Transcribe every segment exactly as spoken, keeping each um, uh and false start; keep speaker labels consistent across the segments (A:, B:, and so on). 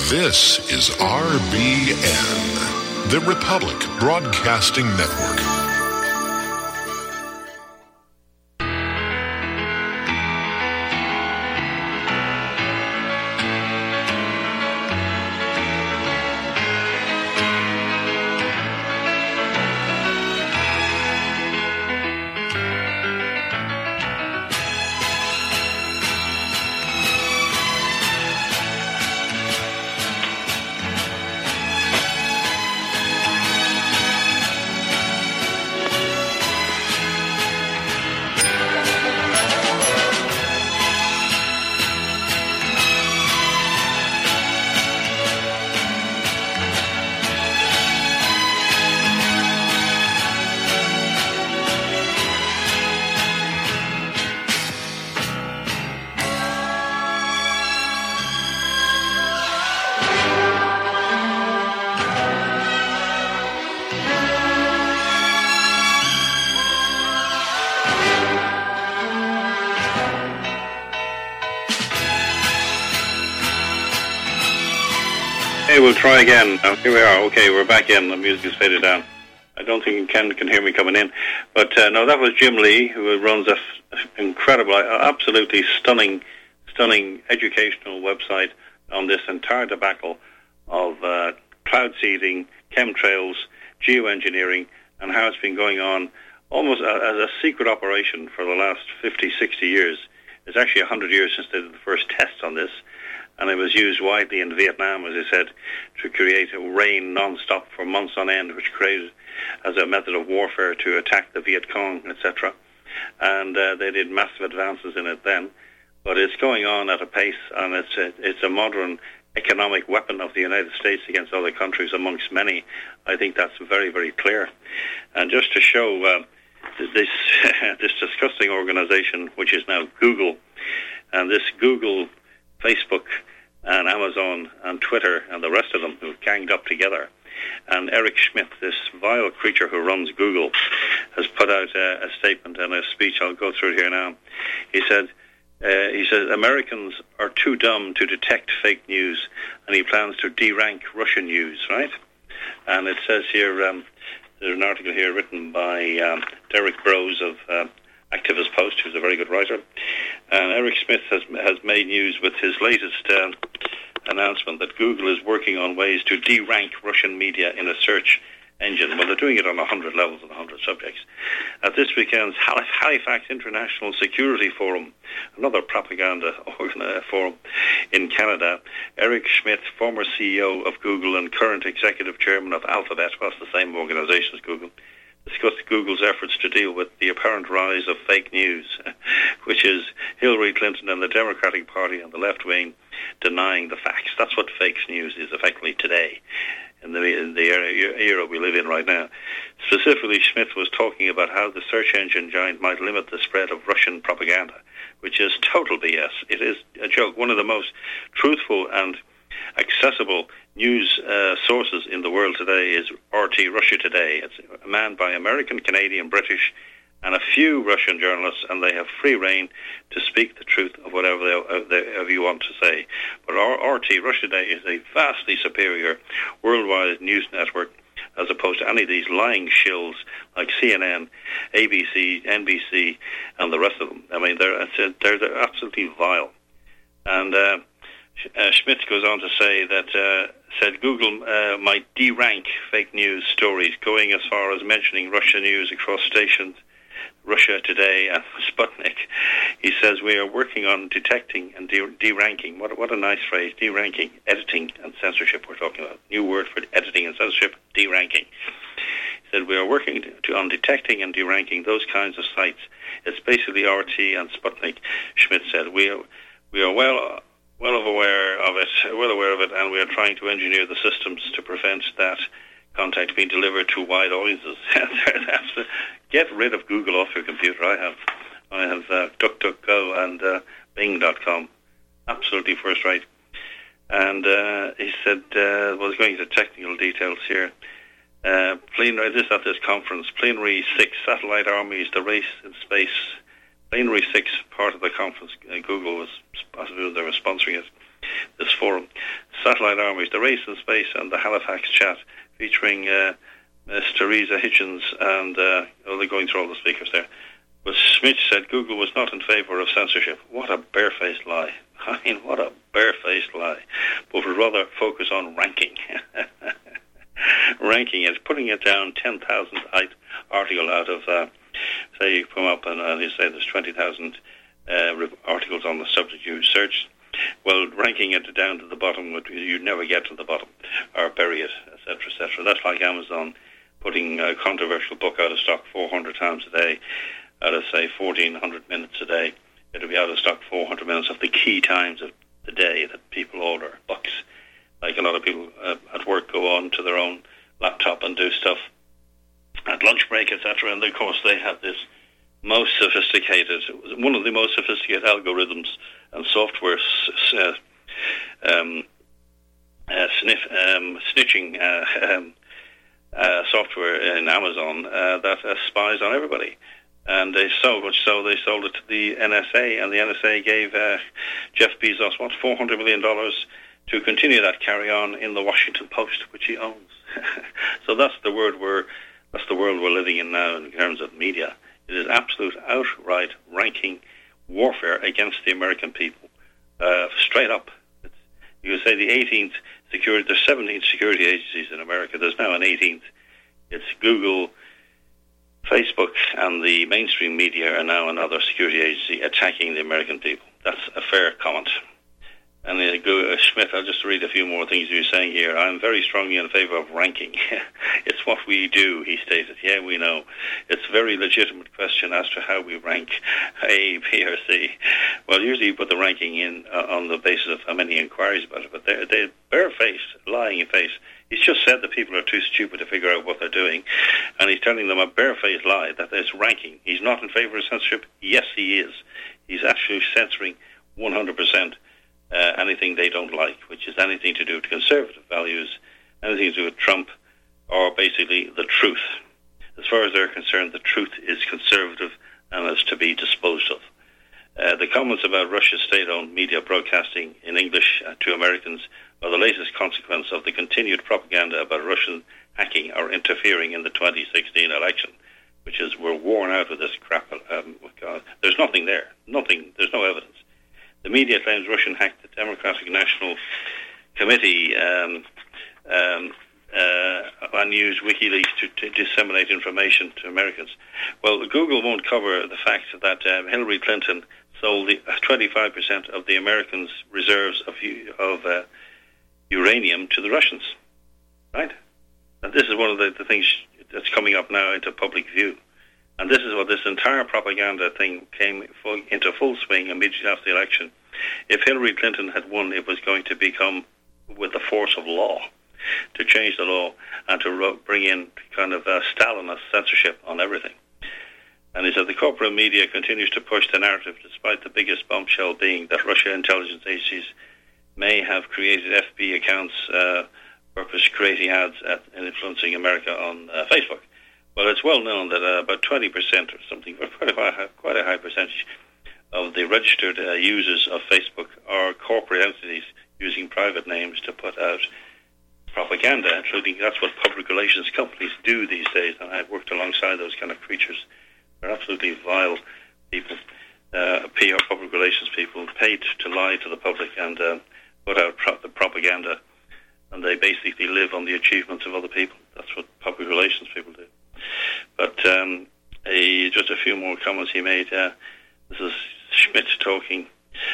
A: This is R B N, the Republic Broadcasting Network.
B: We'll try again. Now, here we are. Okay, we're back in. The music is faded down. I don't think Ken can hear me coming in. But uh, no, that was Jim Lee, who runs an incredible, absolutely stunning, stunning educational website on this entire debacle of uh, cloud seeding, chemtrails, geoengineering, and how it's been going on almost as a secret operation for the last fifty, sixty years. It's actually one hundred years since they did the first tests on this. And it was used widely in Vietnam, as I said, to create rain non-stop for months on end, which created as a method of warfare to attack the Viet Cong, et cetera. And uh, they did massive advances in it then. But it's going on at a pace, and it's a, it's a modern economic weapon of the United States against other countries, amongst many. I think that's very, very clear. And just to show uh, this, this disgusting organization, which is now Google, and this Google, Facebook, and Amazon and Twitter and the rest of them who've ganged up together. And Eric Schmidt, this vile creature who runs Google, has put out a, a statement and a speech. I'll go through it here now. He said, uh, he says, Americans are too dumb to detect fake news, and he plans to derank Russian news, right? And it says here, um, there's an article here written by um, Derek Brose of uh, Activist Post, who's a very good writer. And Eric Smith has has made news with his latest uh, announcement that Google is working on ways to derank Russian media in a search engine. Well, they're doing it on one hundred levels and one hundred subjects. At this weekend's Halifax International Security Forum, another propaganda forum in Canada, Eric Schmidt, former C E O of Google and current executive chairman of Alphabet, well, it's the same organization as Google, discussed Google's efforts to deal with the apparent rise of fake news, which is Hillary Clinton and the Democratic Party and the left wing denying the facts. That's what fake news is effectively today, in the, in the era, era we live in right now. Specifically, Schmidt was talking about how the search engine giant might limit the spread of Russian propaganda, which is total B S. It is a joke. One of the most truthful and accessible news uh, sources in the world today is R T Russia Today. It's manned by American, Canadian, British, and a few Russian journalists, and they have free reign to speak the truth of whatever they, uh, they, you want to say. But R T Russia Today is a vastly superior worldwide news network as opposed to any of these lying shills like C N N, A B C, N B C, and the rest of them. I mean, they're, they're, they're absolutely vile. And uh, Uh, Schmidt goes on to say that uh, said Google uh, might derank fake news stories, going as far as mentioning Russia news across stations, Russia Today and Sputnik. He says we are working on detecting and de- deranking. What, what a nice phrase, deranking, editing and censorship. We're talking about new word for editing and censorship, deranking. He said we are working to, on detecting and deranking those kinds of sites. It's basically R T and Sputnik. Schmidt said we are we are well. Well aware of it, well aware of it, and we are trying to engineer the systems to prevent that content being delivered to wide audiences. Get rid of Google off your computer. I have, I have uh, DuckDuckGo and uh, Bing dot com, absolutely first rate. And uh, he said, uh, was going into technical details here. Uh, plenary, this at this conference, Plenary six, Satellite Armies, the Race in Space. Plenary six, part of the conference, uh, Google was, possibly they were sponsoring it, this forum. satellite armies, the race in space, and the Halifax chat featuring uh, Miss Teresa Hitchens, and uh, oh, they're going through all the speakers there. But Schmidt said Google was not in favour of censorship. What a barefaced lie. I mean, what a barefaced lie. But would rather focus on ranking. Ranking it, putting it down ten thousand article out of, uh, say, you come up and uh, you say there's twenty thousand uh, articles on the subject you searched. Well, ranking it down to the bottom, you'd never get to the bottom, or bury it, et cetera, et cetera. That's like Amazon putting a controversial book out of stock four hundred times a day, out of, say, fourteen hundred minutes a day. It'll be out of stock four hundred minutes of the key times of the day that people order books. Like a lot of people uh, at work go on to their own laptop and do stuff at lunch break, et cetera. And of course, they have this most sophisticated, one of the most sophisticated algorithms and software uh, um, uh, sniff, um, snitching uh, um, uh, software in Amazon uh, that uh, spies on everybody. And they so much so they sold it to the N S A, and the N S A gave uh, Jeff Bezos, what, four hundred million dollars to continue that carry-on in the Washington Post, which he owns. So that's the word we're, that's the world we're living in now in terms of media. It is absolute, outright ranking warfare against the American people, uh, straight up. It's, you could say the eighteenth security. There's seventeen security agencies in America. There's now an eighteenth. It's Google, Facebook, and the mainstream media are now another security agency attacking the American people. That's a fair comment. And uh, go, uh, Schmidt, I'll just read a few more things you're saying here. I'm very strongly in favour of ranking. It's what we do, he stated. Yeah, we know. It's a very legitimate question as to how we rank A, B, or C. Well, usually you put the ranking in uh, on the basis of how many inquiries about it, but they're, they're bare-faced, lying in face. He's just said that people are too stupid to figure out what they're doing, and he's telling them a bare-faced lie, that there's ranking. He's not in favour of censorship. Yes, he is. He's actually censoring one hundred percent. Uh, anything they don't like, which is anything to do with conservative values, anything to do with Trump, or basically the truth. As far as they're concerned, the truth is conservative and is to be disposed of. Uh, the comments about Russia's state-owned media broadcasting in English uh, to Americans are the latest consequence of the continued propaganda about Russian hacking or interfering in the twenty sixteen election, which is, we're worn out with this crap. Um, God, there's nothing there. Nothing. There's no evidence. The media claims Russian hacked the Democratic National Committee um, um, uh, on News WikiLeaks to, to disseminate information to Americans. Well, Google won't cover the fact that um, Hillary Clinton sold the, uh, twenty-five percent of the Americans' reserves of, of uh, uranium to the Russians, right? And this is one of the, the things that's coming up now into public view. And this is what this entire propaganda thing came full, into full swing immediately after the election. If Hillary Clinton had won, it was going to become with the force of law, to change the law and to ro- bring in kind of a Stalinist censorship on everything. And he said the corporate media continues to push the narrative, despite the biggest bombshell being that Russia intelligence agencies may have created F B accounts, uh, purpose creating ads at, and influencing America on uh, Facebook. Well, it's well known that uh, about twenty percent or something, quite a high, quite a high percentage of the registered uh, users of Facebook are corporate entities using private names to put out propaganda, including that's what public relations companies do these days. And I've worked alongside those kind of creatures. They're absolutely vile people, uh, P R public relations people, paid to lie to the public and uh, put out pro- the propaganda. And they basically live on the achievements of other people. That's what public relations people do. But um, a, just a few more comments he made. Uh, this is Schmidt talking.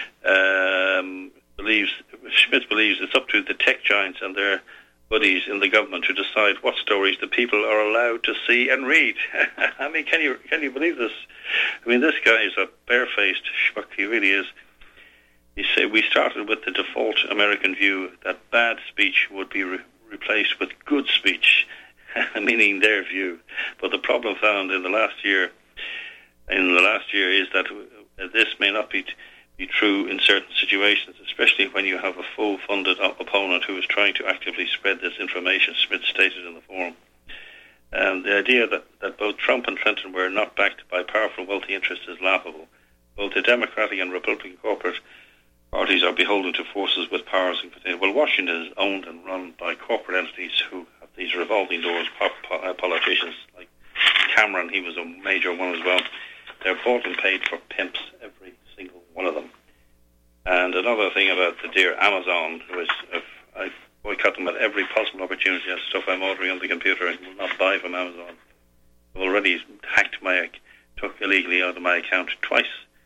B: Um, believes Schmidt believes it's up to the tech giants and their buddies in the government to decide what stories the people are allowed to see and read. I mean, can you can you believe this? I mean, this guy is a barefaced schmuck. He really is. He said we started with the default American view that bad speech would be re- replaced with good speech, meaning their view. But the problem found in the last year, in the last year, is that this may not be be true in certain situations, especially when you have a full-funded opponent who is trying to actively spread this information. Smith stated in the forum. And the idea that, that both Trump and Clinton were not backed by powerful, wealthy interests is laughable. Both the Democratic and Republican corporate parties are beholden to forces with powers and contain. Well, Washington is owned and run by corporate entities who have these revolving doors, pop, uh, politicians like Cameron, he was a major one as well. They're bought and paid for pimps, every single one of them. And another thing about the dear Amazon, who is, if I boycott them at every possible opportunity. That's stuff I'm ordering on the computer and will not buy from Amazon. I've already hacked my, took illegally out of my account twice.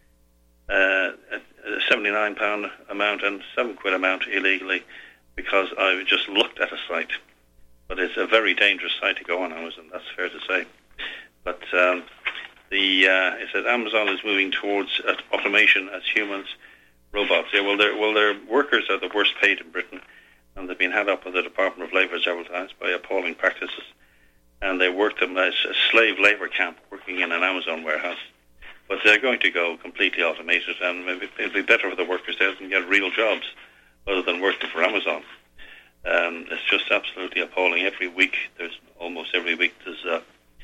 B: Uh, a seventy-nine pound amount and seven quid amount illegally because I just looked at a site. But it's a very dangerous site to go on Amazon, that's fair to say. But um, the uh, it said Amazon is moving towards uh, automation as humans, robots. Yeah, well, their well, their workers are the worst paid in Britain, and they've been had up by the Department of Labour several times by appalling practices. And they work them as a slave labour camp, working in an Amazon warehouse. But they're going to go completely automated, and maybe it'll be better for the workers there than get real jobs, other than working for Amazon. Um, it's just absolutely appalling. Every week, there's almost every week, there's a,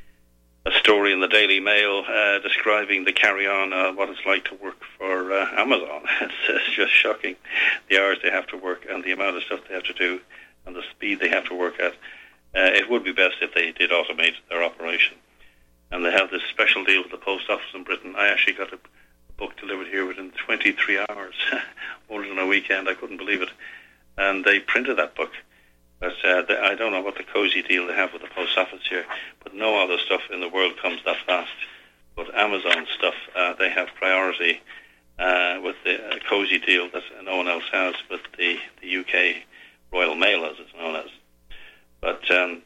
B: a story in the Daily Mail uh, describing the carry-on, uh, what it's like to work for uh, Amazon. It's, it's just shocking, the hours they have to work and the amount of stuff they have to do and the speed they have to work at. Uh, it would be best if they did automate their operation. And they have this special deal with the post office in Britain. I actually got a book delivered here within twenty-three hours, older than a weekend. I couldn't believe it. And they printed that book. But uh, they, I don't know what the cozy deal they have with the post office here, but no other stuff in the world comes that fast. But Amazon stuff, uh, they have priority uh, with the uh, cozy deal that no one else has, with the, the U K Royal Mail, as it's known as. But um,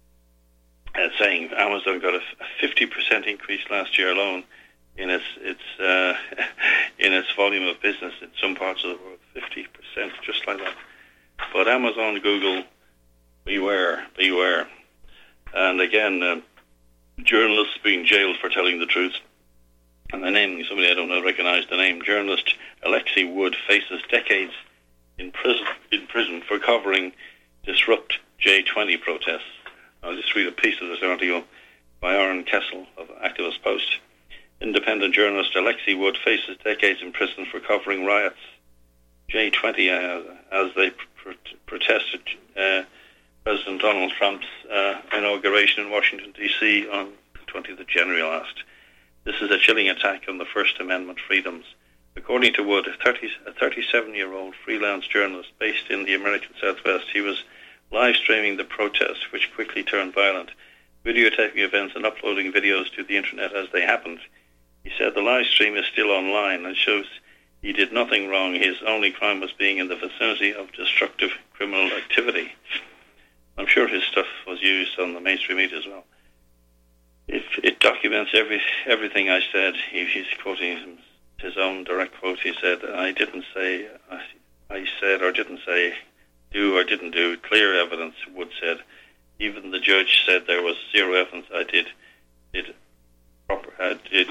B: uh, saying Amazon got a fifty percent increase last year alone in its its uh, in its volume of business in some parts of the world, fifty percent, just like that. But Amazon, Google, beware, beware. And again, uh, journalists being jailed for telling the truth. And I'm naming somebody I don't know, recognize the name. Journalist Alexei Wood faces decades in prison in prison for covering Disrupt J twenty protests. I'll just read a piece of this article by Aaron Kessel of Activist Post. Independent journalist Alexei Wood faces decades in prison for covering riots J twenty uh, as they pr- protested uh, President Donald Trump's uh, inauguration in Washington, D C on the twentieth of January last. This is a chilling attack on the First Amendment freedoms. According to Wood, a, thirty, a thirty-seven-year-old freelance journalist based in the American Southwest, he was live streaming the protests, which quickly turned violent, videotaping events and uploading videos to the internet as they happened. He said the live stream is still online and shows he did nothing wrong. His only crime was being in the vicinity of destructive criminal activity. I'm sure his stuff was used on the mainstream media as well. It, it documents every everything I said. He, he's quoting his, his own direct quote. He said, I didn't say, I, I said or didn't say, do or didn't do. Clear evidence, Wood said. Even the judge said there was zero evidence I did, did, proper, I did,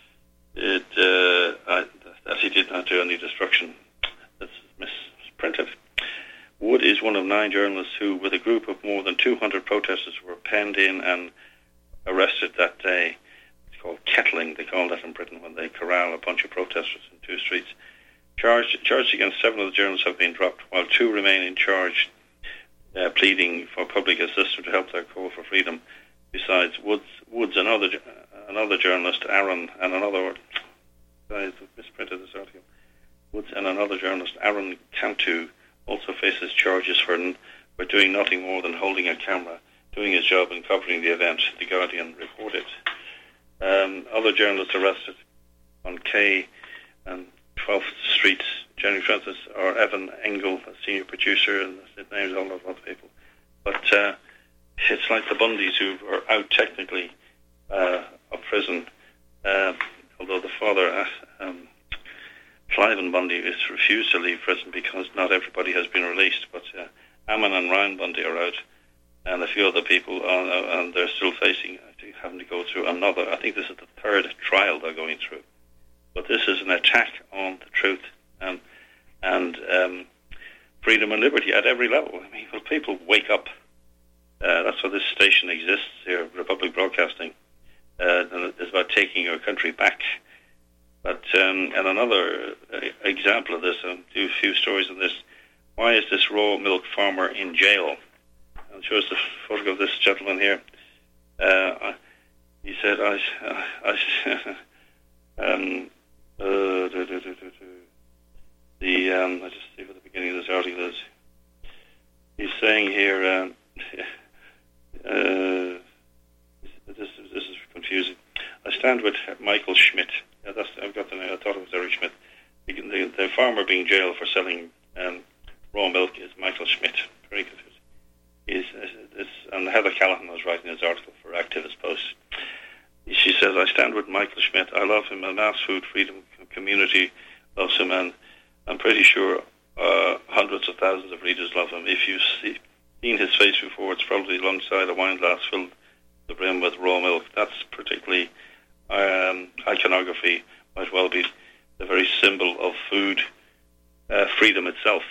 B: did uh, I, that he did not do any destruction. That's misprinted. Wood is one of nine journalists who, with a group of more than two hundred protesters, were penned in and arrested that day. It's called kettling, they call that in Britain, when they corral a bunch of protesters in two streets. Charged, charged against seven of the journalists have been dropped, while two remain in charge, uh, pleading for public assistance to help their call for freedom. Besides, Woods, Woods another another journalist, Aaron, and another, I misprinted this article, Woods and another journalist, Aaron Cantu, also faces charges for, for doing nothing more than holding a camera, doing his job and covering the event, The Guardian reported. Um, other journalists arrested on K and twelfth Street, Jenny Francis, or Evan Engel, a senior producer, and it names all of other people. But uh, it's like the Bundys who are out technically uh, of prison, uh, although the father, uh, um, Cliven Bundy, has refused to leave prison because not everybody has been released. But uh, Ammon and Ryan Bundy are out, and a few other people, are, and they're still facing, I think, having to go through another, I think this is the third trial they're going through. But this is an attack on the truth and and um, freedom and liberty at every level. I mean, will people wake up? Uh, that's why this station exists here, Republic Broadcasting. Uh, and it's about taking your country back. But um, and another uh, example of this, I'll do a few stories on this. Why is this raw milk farmer in jail? I'll show us the photo of this gentleman here. Uh, he said, I, I, I um, uh, do, do, do, do, do. the, um, I just see what the beginning of this article is. He's saying here, um, uh, this, this is confusing. I stand with Michael Schmidt. Yeah, that's, I've got the name. I thought it was Eric Schmidt. The, the, the farmer being jailed for selling um, raw milk is Michael Schmidt. Very confusing. He's, it's, and Heather Callahan was writing this article for Activist Post. She says, I stand with Michael Schmidt. I love him. A mass food freedom community loves him, and I'm pretty sure uh, hundreds of thousands of readers love him. If you've see, seen his face before, it's probably alongside a wine glass filled to the brim with raw milk. That's particularly um, iconography, might well be the very symbol of food uh, freedom itself.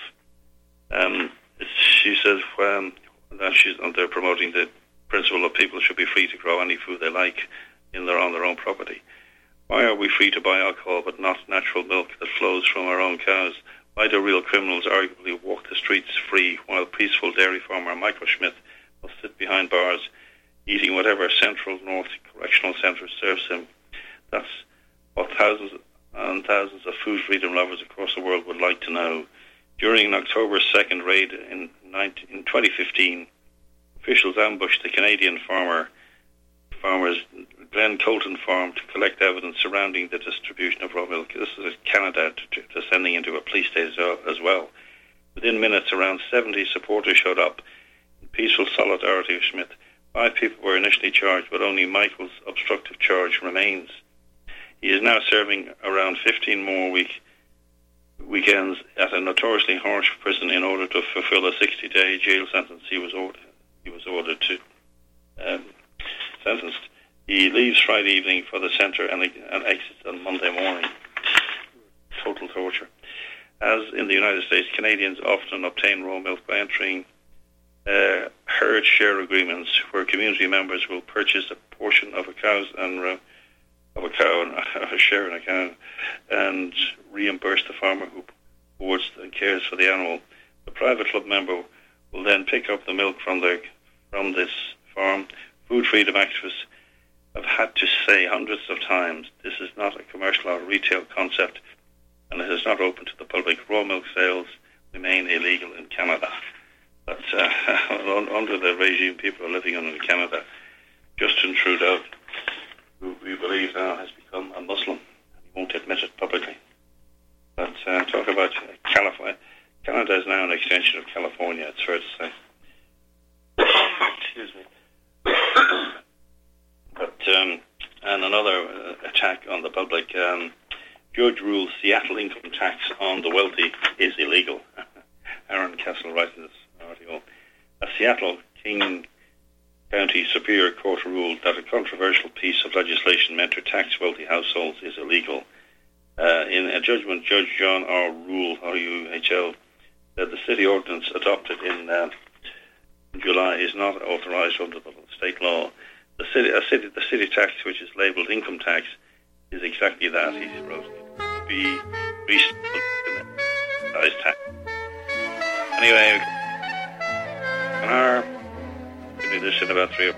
B: Um, it's, she says um, that she's, and they're promoting the principle of people should be free to grow any food they like in their on their own property. Why are we free to buy alcohol but not natural milk that flows from our own cows? Why do real criminals arguably walk the streets free while peaceful dairy farmer Michael Schmidt must sit behind bars eating whatever Central North Correctional Centre serves him? That's what thousands and thousands of food freedom lovers across the world would like to know. During an October second raid in, in twenty fifteen, officials ambushed the Canadian farmer farmers Glen Colton farm to collect evidence surrounding the distribution of raw milk. This is Canada t- descending into a police state as well. Within minutes, around seventy supporters showed up in peaceful solidarity with Schmidt. Five people were initially charged, but only Michael's obstructive charge remains. He is now serving around fifteen more week, weekends at a notoriously harsh prison in order to fulfill a sixty-day jail sentence he was ordered, he was ordered to um, sentenced. He leaves Friday evening for the centre and, and exits on Monday morning. Total torture. As in the United States, Canadians often obtain raw milk by entering uh, herd share agreements where community members will purchase a portion of a cow's and uh, of a cow and a share in a cow and reimburse the farmer who boards and cares for the animal. The private club member will then pick up the milk from the from this farm. Food freedom activists have had to say hundreds of times this is not a commercial or retail concept and it is not open to the public. Raw milk sales remain illegal in Canada. But uh, under the regime people are living under in Canada, Justin Trudeau, who we believe now has become a Muslim, and he won't admit it publicly. But uh, talk about California. Canada is now an extension of California, it's fair to say. Excuse me. But, um, and another uh, attack on the public. Um, Judge rules Seattle income tax on the wealthy is illegal. Aaron Castle writing this article. A Seattle King County Superior Court ruled that a controversial piece of legislation meant to tax wealthy households is illegal. Uh, in a judgment, Judge John R. Rule, R U H L, said the city ordinance adopted in uh, July is not authorized under the state law. The city, a city, the city tax, which is labelled income tax, is exactly that. He wrote it to be reasonable tax. Anyway, an hour. We'll do this in about three.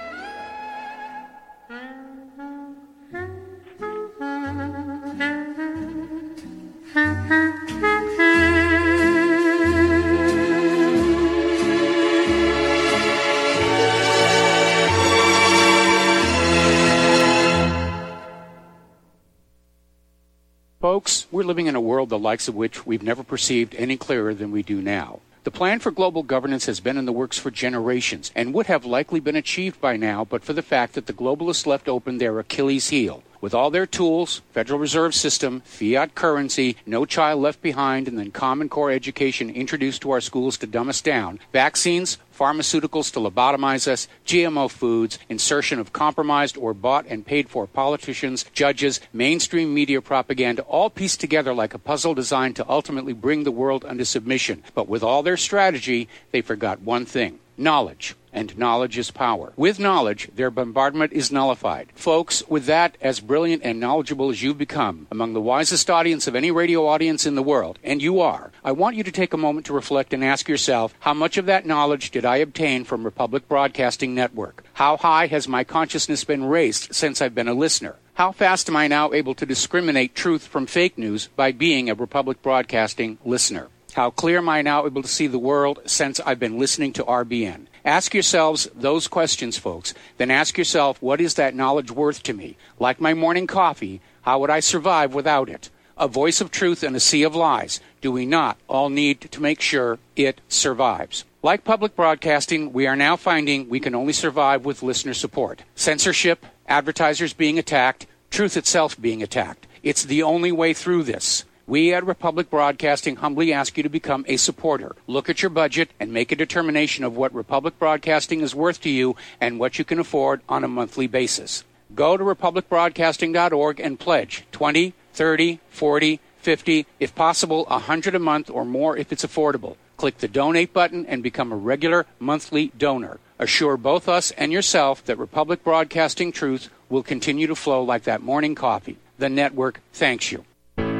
C: Folks, we're living in a world the likes of which we've never perceived any clearer than we do now. The plan for global governance has been in the works for generations and would have likely been achieved by now but for the fact that the globalists left open their Achilles heel. With all their tools, Federal Reserve System, fiat currency, no child left behind, and then Common Core education introduced to our schools to dumb us down, vaccines, pharmaceuticals to lobotomize us, G M O foods, insertion of compromised or bought and paid for politicians, judges, mainstream media propaganda, all pieced together like a puzzle designed to ultimately bring the world under submission. But with all their strategy, they forgot one thing. Knowledge. And knowledge is power. With knowledge, their bombardment is nullified. Folks, with that, as brilliant and knowledgeable as you've become, among the wisest audience of any radio audience in the world, and you are, I want you to take a moment to reflect and ask yourself, how much of that knowledge did I obtain from Republic Broadcasting Network? How high has my consciousness been raised since I've been a listener? How fast am I now able to discriminate truth from fake news by being a Republic Broadcasting listener? How clear am I now able to see the world since I've been listening to R B N? Ask yourselves those questions, folks. Then ask yourself, what is that knowledge worth to me? Like my morning coffee, how would I survive without it? A voice of truth in a sea of lies. Do we not all need to make sure it survives? Like public broadcasting, we are now finding we can only survive with listener support. Censorship, advertisers being attacked, truth itself being attacked. It's the only way through this. We at Republic Broadcasting humbly ask you to become a supporter. Look at your budget and make a determination of what Republic Broadcasting is worth to you and what you can afford on a monthly basis. Go to republic broadcasting dot org and pledge twenty, thirty, forty, fifty, if possible one hundred a month or more if it's affordable. Click the donate button and become a regular monthly donor. Assure both us and yourself that Republic Broadcasting truth will continue to flow like that morning coffee. The network thanks you.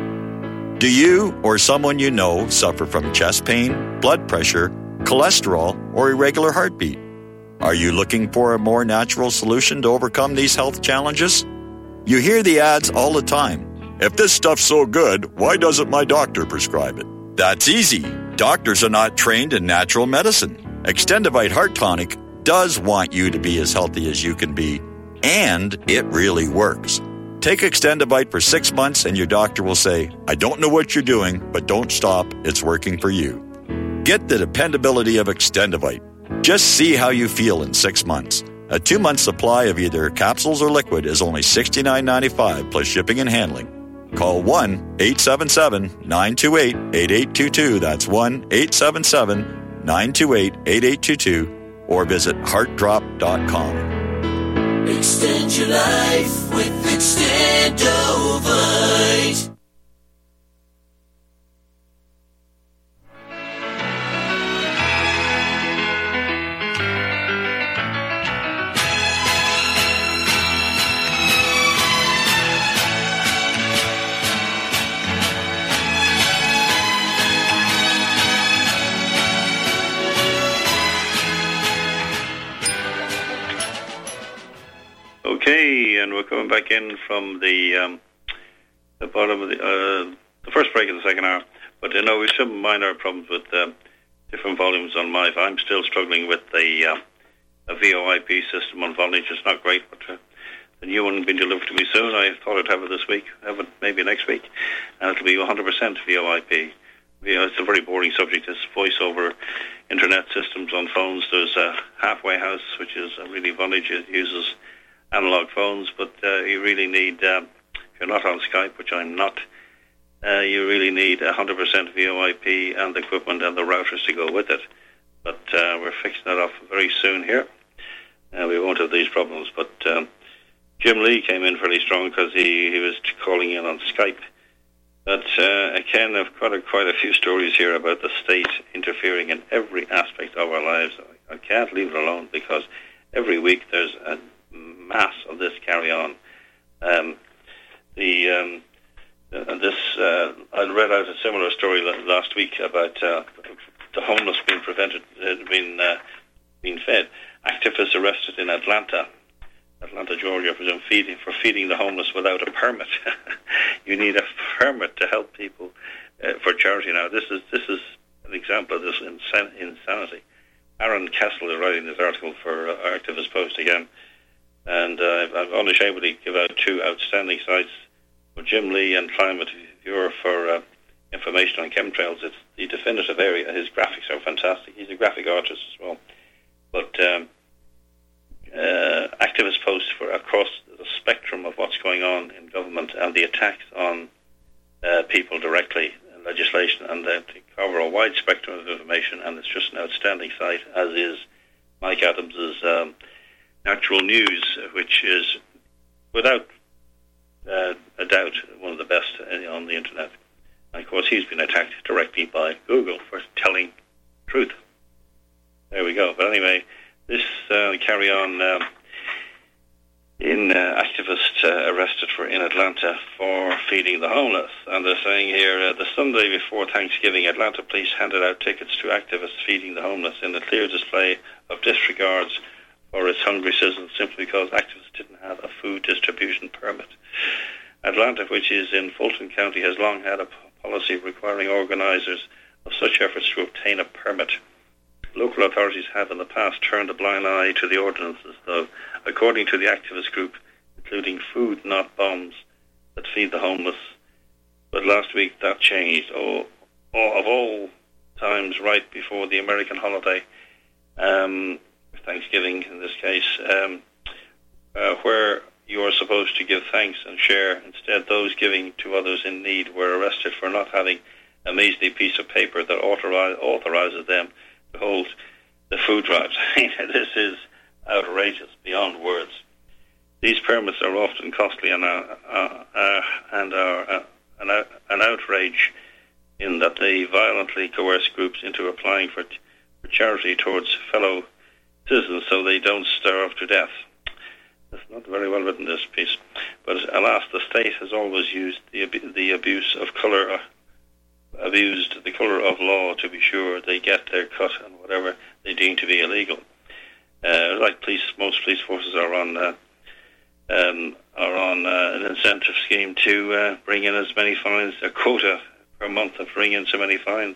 D: Do you or someone you know suffer from chest pain, blood pressure, cholesterol, or irregular heartbeat? Are you looking for a more natural solution to overcome these health challenges? You hear the ads all the time. If this stuff's so good, why doesn't my doctor prescribe it? That's easy. Doctors are not trained in natural medicine. Extendivite Heart Tonic does want you to be as healthy as you can be, and it really works. Take Extendivite for six months and your doctor will say, I don't know what you're doing, but don't stop. It's working for you. Get the dependability of Extendivite. Just see how you feel in six months. A two-month supply of either capsules or liquid is only sixty-nine ninety-five plus shipping and handling. Call one eight seven seven, nine two eight, eight eight two two. That's one eight seven seven, nine two eight, eight eight two two or visit heart drop dot com.
E: Extend your life with Extendovite.
B: Okay, and we're coming back in from the um, the bottom of the uh, the first break of the second hour. But you know, we have some minor problems with um, different volumes on my. I'm still struggling with the uh, a V O I P system on Vonage. It's not great, but uh, the new one will be delivered to me soon. I thought I'd have it this week, have it maybe next week, and it'll be one hundred percent V O I P. You know, it's a very boring subject. It's voice over internet systems on phones. There's a halfway house, which is uh, really Vonage. It uses analog phones, but uh, you really need, uh, if you're not on Skype, which I'm not, uh, you really need one hundred percent V O I P and the equipment and the routers to go with it. But uh, we're fixing that off very soon here. Uh, we won't have these problems. But um, Jim Lee came in fairly strong because he, he was calling in on Skype. But uh, again, I've got a, quite a few stories here about the state interfering in every aspect of our lives. I, I can't leave it alone because every week there's a mass of this carry on. Um, the um, uh, this uh, I read out a similar story last week about uh, the homeless being prevented, uh, being uh, being fed. Activists arrested in Atlanta, Atlanta, Georgia, I presume, feeding for feeding the homeless without a permit. You need a permit to help people uh, for charity. Now, this is this is an example of this insan- insanity. Aaron Kessel is writing this article for uh, Activist Post again. And uh, I'm only able to give out two outstanding sites for Jim Lee and Climate Viewer for uh, information on chemtrails. It's the definitive area. His graphics are fantastic. He's a graphic artist as well. But um, uh, Activist Post for across the spectrum of what's going on in government and the attacks on uh, people directly, legislation, and uh, to cover a wide spectrum of information. And it's just an outstanding site, as is Mike Adams's Um, Natural News, which is, without uh, a doubt, one of the best on the internet. And of course, he's been attacked directly by Google for telling truth. There we go. But anyway, this uh, carry on um, in uh, activist uh, arrested for in Atlanta for feeding the homeless. And they're saying here, uh, the Sunday before Thanksgiving, Atlanta police handed out tickets to activists feeding the homeless in a clear display of disregards for its hungry citizens simply because activists didn't have a food distribution permit. Atlanta, which is in Fulton County, has long had a p- policy requiring organisers of such efforts to obtain a permit. Local authorities have in the past turned a blind eye to the ordinances, though, according to the activist group, including Food Not Bombs, that feed the homeless. But last week that changed. Oh, oh, of all times, right before the American holiday, um, Thanksgiving in this case, um, uh, where you are supposed to give thanks and share. Instead, those giving to others in need were arrested for not having a measly piece of paper that authorize, authorizes them to hold the food drives. This is outrageous beyond words. These permits are often costly and, uh, uh, uh, and are uh, an, uh, an outrage in that they violently coerce groups into applying for, t- for charity towards fellow citizens so they don't starve to death. It's not very well written, this piece. But alas, the state has always used the ab- the abuse of colour, uh, abused the colour of law to be sure they get their cut on whatever they deem to be illegal. Uh, like police, most police forces are on uh, um, are on uh, an incentive scheme to uh, bring in as many fines, a quota per month of bring in so many fines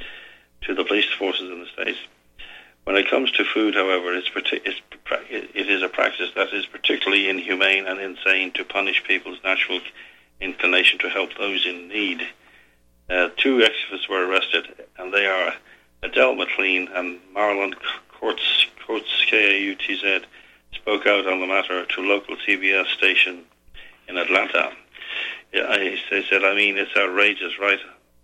B: to the police forces in the States. When it comes to food, however, it's, it's, it is a practice that is particularly inhumane and insane to punish people's natural inclination to help those in need. Uh, two activists were arrested, and they are Adele McLean and Marlon Coates, Coates K A U T Z, spoke out on the matter to local C B S station in Atlanta. Yeah, I, they said, I mean, it's outrageous, right?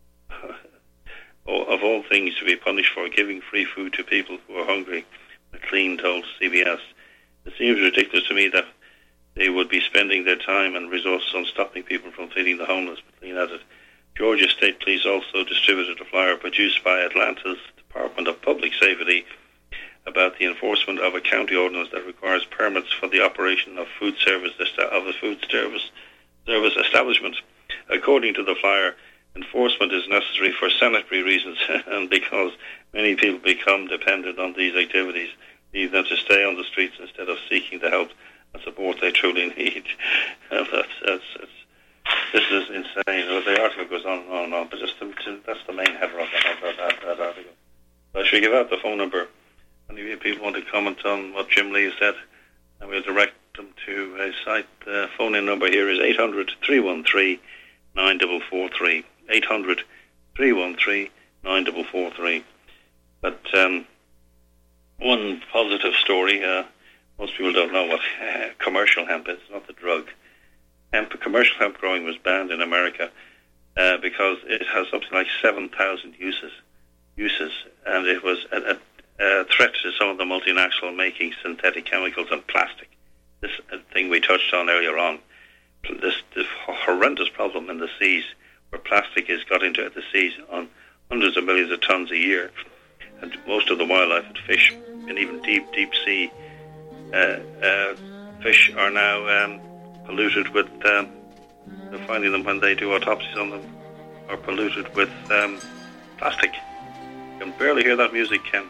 B: Of all things to be punished for giving free food to people who are hungry, McLean told C B S. It seems ridiculous to me that they would be spending their time and resources on stopping people from feeding the homeless, McLean added. Georgia State Police also distributed a flyer produced by Atlanta's Department of Public Safety about the enforcement of a county ordinance that requires permits for the operation of food service of a food service service establishment. According to the flyer, enforcement is necessary for sanitary reasons and because many people become dependent on these activities, leave them to stay on the streets instead of seeking the help and support they truly need. Uh, that's, that's, that's, this is insane. The article goes on and on and on, but just to, to, that's the main header of that, that, that, that article. So I should give out the phone number. Any people want to comment on what Jim Lee said, and we'll direct them to a site. The uh, phone-in number here is eight hundred, three one three, nine four four three. eight hundred, three one three, nine four four three. But um, one positive story, uh, most people don't know what uh, commercial hemp is, not the drug. Hemp, commercial hemp growing was banned in America uh, because it has something like seven thousand uses, uses, and it was a, a, a threat to some of the multinational making synthetic chemicals and plastic. This uh, thing we touched on earlier on, this, this horrendous problem in the seas, where plastic is got into the seas on hundreds of millions of tons a year, and most of the wildlife and fish, and even deep, deep sea uh, uh, fish are now um, polluted with, um, they're finding them when they do autopsies on them, are polluted with um, plastic. You can barely hear that music, Ken.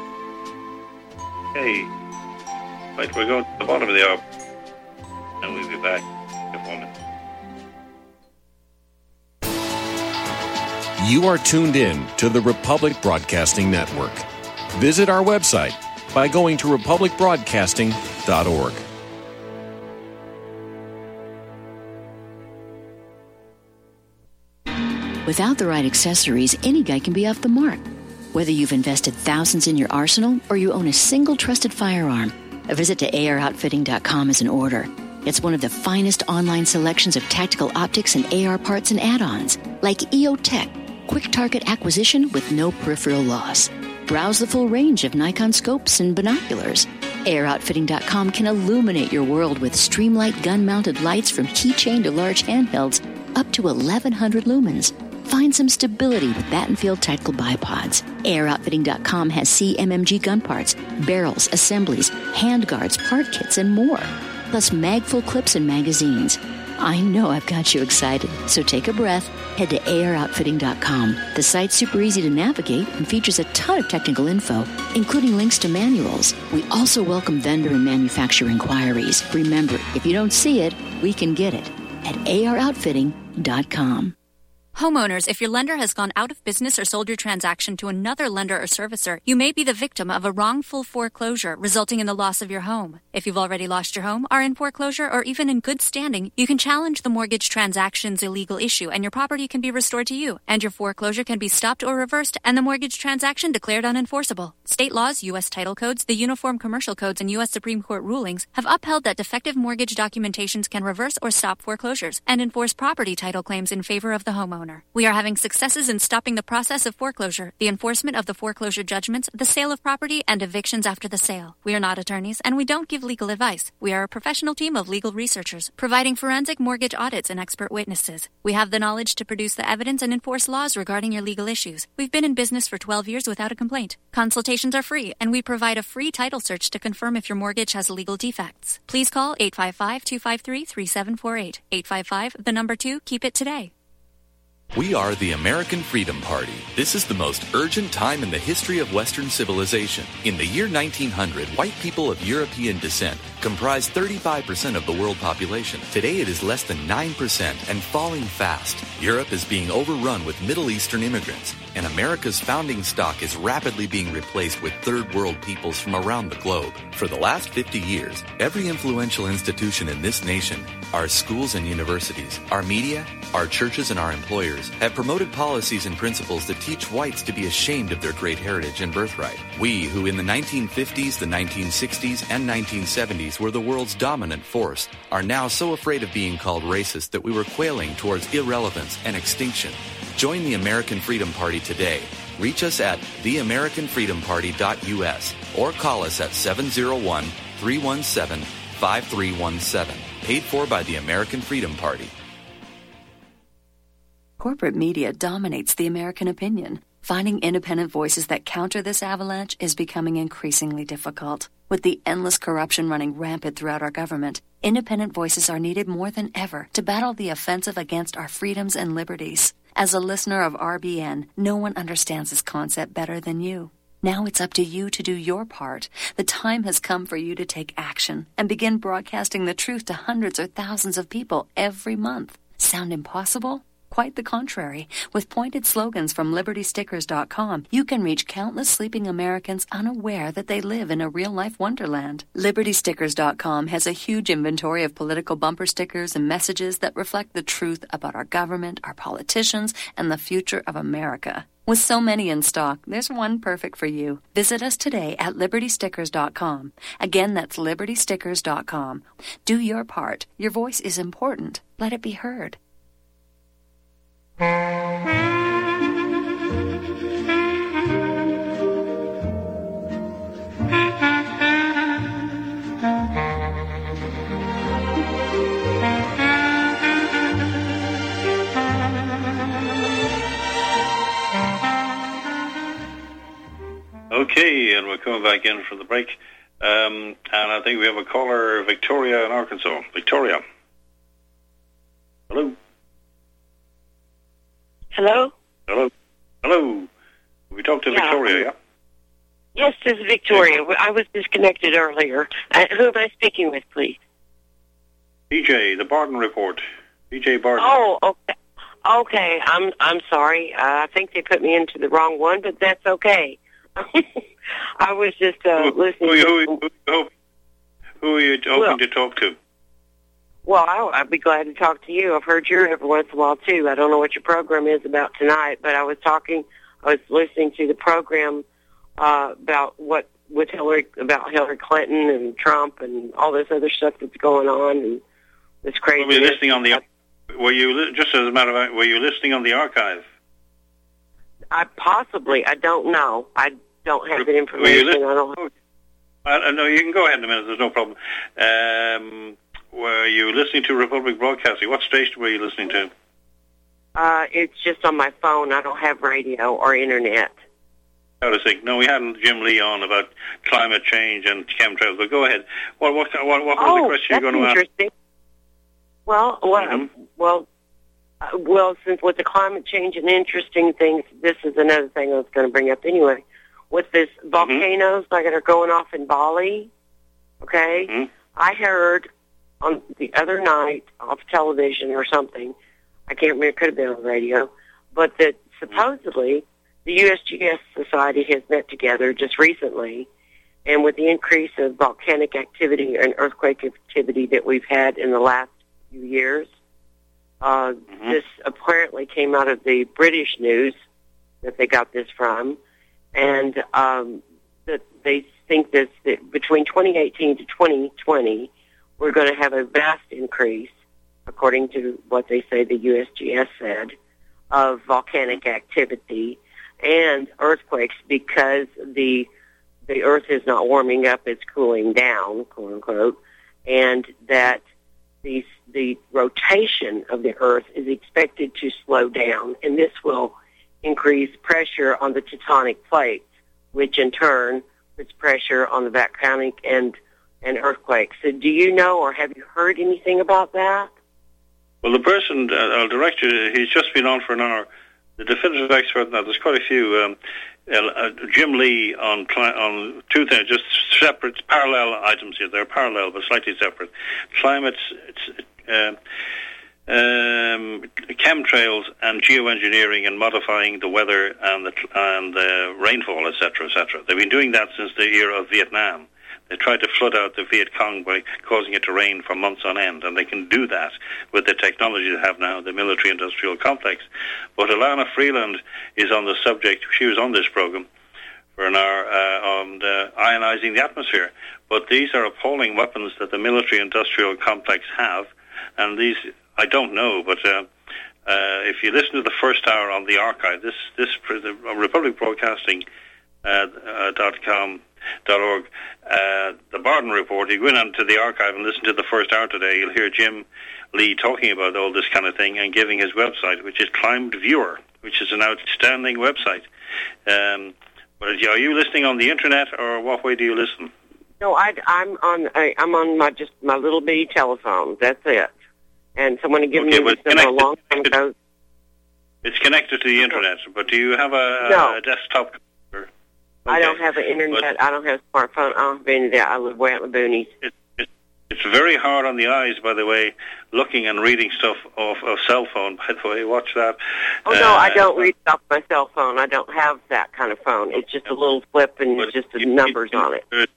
B: Okay, right, we're going to the bottom of the hour, and we'll be back in a moment.
F: You are tuned in to the Republic Broadcasting Network. Visit our website by going to republic broadcasting dot org.
G: Without the right accessories, any guy can be off the mark. Whether you've invested thousands in your arsenal or you own a single trusted firearm, a visit to A R outfitting dot com is in order. It's one of the finest online selections of tactical optics and A R parts and add-ons, like E O Tech, quick target acquisition with no peripheral loss. Browse the full range of Nikon scopes and binoculars. A R outfitting dot com can illuminate your world with Streamlight gun-mounted lights from keychain to large handhelds up to eleven hundred lumens. Find some stability with Battenfield Tactical Bipods. air outfitting dot com has C M M G gun parts, barrels, assemblies, handguards, part kits, and more. Plus mag-full clips and magazines. I know I've got you excited, so take a breath. Head to air outfitting dot com. The site's super easy to navigate and features a ton of technical info, including links to manuals. We also welcome vendor and manufacturer inquiries. Remember, if you don't see it, we can get it at air outfitting dot com.
H: Homeowners, if your lender has gone out of business or sold your transaction to another lender or servicer, you may be the victim of a wrongful foreclosure resulting in the loss of your home. If you've already lost your home, are in foreclosure, or even in good standing, you can challenge the mortgage transaction's illegal issue and your property can be restored to you, and your foreclosure can be stopped or reversed and the mortgage transaction declared unenforceable. State laws, U S title codes, the Uniform Commercial Codes, and U S Supreme Court rulings have upheld that defective mortgage documentations can reverse or stop foreclosures and enforce property title claims in favor of the homeowner. We are having successes in stopping the process of foreclosure, the enforcement of the foreclosure judgments, the sale of property, and evictions after the sale. We are not attorneys, and we don't give legal advice. We are a professional team of legal researchers, providing forensic mortgage audits and expert witnesses. We have the knowledge to produce the evidence and enforce laws regarding your legal issues. We've been in business for twelve years without a complaint. Consultations are free, and we provide a free title search to confirm if your mortgage has legal defects. Please call eight five five, two five three, three seven four eight. eight five five, the number two, keep it today.
I: We are the American Freedom Party. This is the most urgent time in the history of Western civilization. In the year nineteen hundred, white people of European descent comprised thirty-five percent of the world population. Today it is less than nine percent and falling fast. Europe is being overrun with Middle Eastern immigrants, and America's founding stock is rapidly being replaced with third world peoples from around the globe. For the last fifty years, every influential institution in this nation, our schools and universities, our media, our churches, and our employers have promoted policies and principles that teach whites to be ashamed of their great heritage and birthright. We, who in the nineteen fifties, the nineteen sixties, and nineteen seventies were the world's dominant force, are now so afraid of being called racist that we were quailing towards irrelevance and extinction. Join the American Freedom Party today. Reach us at the american freedom party dot u s or call us at seven oh one, three one seven, five three one seven. Paid for by the American Freedom Party.
J: Corporate media dominates the American opinion. Finding independent voices that counter this avalanche is becoming increasingly difficult. With the endless corruption running rampant throughout our government, independent voices are needed more than ever to battle the offensive against our freedoms and liberties. As a listener of R B N, no one understands this concept better than you. Now it's up to you to do your part. The time has come for you to take action and begin broadcasting the truth to hundreds or thousands of people every month. Sound impossible? Quite the contrary. With pointed slogans from liberty stickers dot com, you can reach countless sleeping Americans unaware that they live in a real-life wonderland. liberty stickers dot com has a huge inventory of political bumper stickers and messages that reflect the truth about our government, our politicians, and the future of America. With so many in stock, there's one perfect for you. Visit us today at liberty stickers dot com. Again, that's liberty stickers dot com. Do your part. Your voice is important. Let it be heard.
B: Okay, and we're coming back in from the break. Um, and I think we have a caller, Victoria in Arkansas. Victoria. Hello.
K: Hello?
B: Hello. Hello. We talked to
K: yeah.
B: Victoria, yeah?
K: Yes, this is Victoria. I was disconnected earlier. Uh, who am I speaking with, please?
B: B J, the Barton Report. B J Barton.
K: Oh, okay. Okay, I'm I'm sorry. Uh, I think they put me into the wrong one, but that's okay. I was just uh,
B: who,
K: listening.
B: Who, who,
K: to...
B: who, who are you hoping
K: well,
B: to talk to?
K: Well, I'll, I'd be glad to talk to you. I've heard you every once in a while, too. I don't know what your program is about tonight, but I was talking, I was listening to the program uh, about what, with Hillary, about Hillary Clinton and Trump and all this other stuff that's going on and this crazy.
B: Were you listening on the, were you, just as a matter of fact, were you listening on the archive?
K: I possibly, I don't know. I don't have that information.
B: Li-
K: I don't have...
B: I, no, you can go ahead in a minute. There's no problem. Um, were you listening to Republic Broadcasting? What station were you listening to?
K: Uh, it's just on my phone. I don't have radio or internet.
B: I was thinking, no, we had Jim Lee on about climate change and chemtrails, but go ahead. Well, what, what, what was
K: oh,
B: the question you're going to ask?
K: Interesting. Well, what,
B: mm-hmm.
K: well, uh, well, since with the climate change and interesting things, this is another thing I was going to bring up anyway. With this volcanoes mm-hmm. that are going off in Bali, okay,
B: mm-hmm.
K: I heard on the other night off television or something, I can't remember, it could have been on the radio, but that supposedly the U S G S Society has met together just recently, and with the increase of volcanic activity and earthquake activity that we've had in the last few years, uh, mm-hmm. this apparently came out of the British news that they got this from, and um, that they think that, that between twenty eighteen to twenty twenty, we're going to have a vast increase, according to what they say the U S G S said, of volcanic activity and earthquakes because the the Earth is not warming up; it's cooling down, quote unquote, and that the the rotation of the Earth is expected to slow down, and this will increase pressure on the tectonic plates, which in turn puts pressure on the volcanic and and earthquakes. So, do you know or have you heard anything about that?
B: Well, the person, uh, I'll direct you, he's just been on for an hour. The definitive expert now, there's quite a few. Um, uh, Jim Lee on on two things, just separate, parallel items here. They're parallel, but slightly separate. Climate, it's, uh, um, chemtrails and geoengineering and modifying the weather and the, and the rainfall, et cetera, et cetera. They've been doing that since the era of Vietnam. They tried to flood out the Viet Cong by causing it to rain for months on end, and they can do that with the technology they have now, the military-industrial complex. But Alana Freeland is on the subject. She was on this program for an hour uh, on uh, ionizing the atmosphere. But these are appalling weapons that the military-industrial complex have, and these, I don't know, but uh, uh, if you listen to the first hour on the archive, this, this the Republic Broadcasting uh, uh, dot com, Dot org. Uh, the Barden Report, you go in onto the archive and listen to the first hour today, you'll hear Jim Lee talking about all this kind of thing and giving his website, which is Climate Viewer, which is an outstanding website. Um, but are you listening on the internet, or what way do you listen?
K: No, I, I'm on. I, I'm on my just my little bitty telephone. That's it. And someone had given
B: okay,
K: me this a long time ago.
B: It's connected to the internet, but do you have a,
K: no.
B: a desktop? Okay.
K: I don't have an internet. But I don't have a smartphone. I don't have any of that. I live way out in the boonies.
B: It, it, it's very hard on the eyes, by the way, looking and reading stuff off a cell phone, by the way. Watch that.
K: Oh, no, uh, I don't read off my cell phone. I don't have that kind of phone. It's just a little flip and it's just the numbers on it.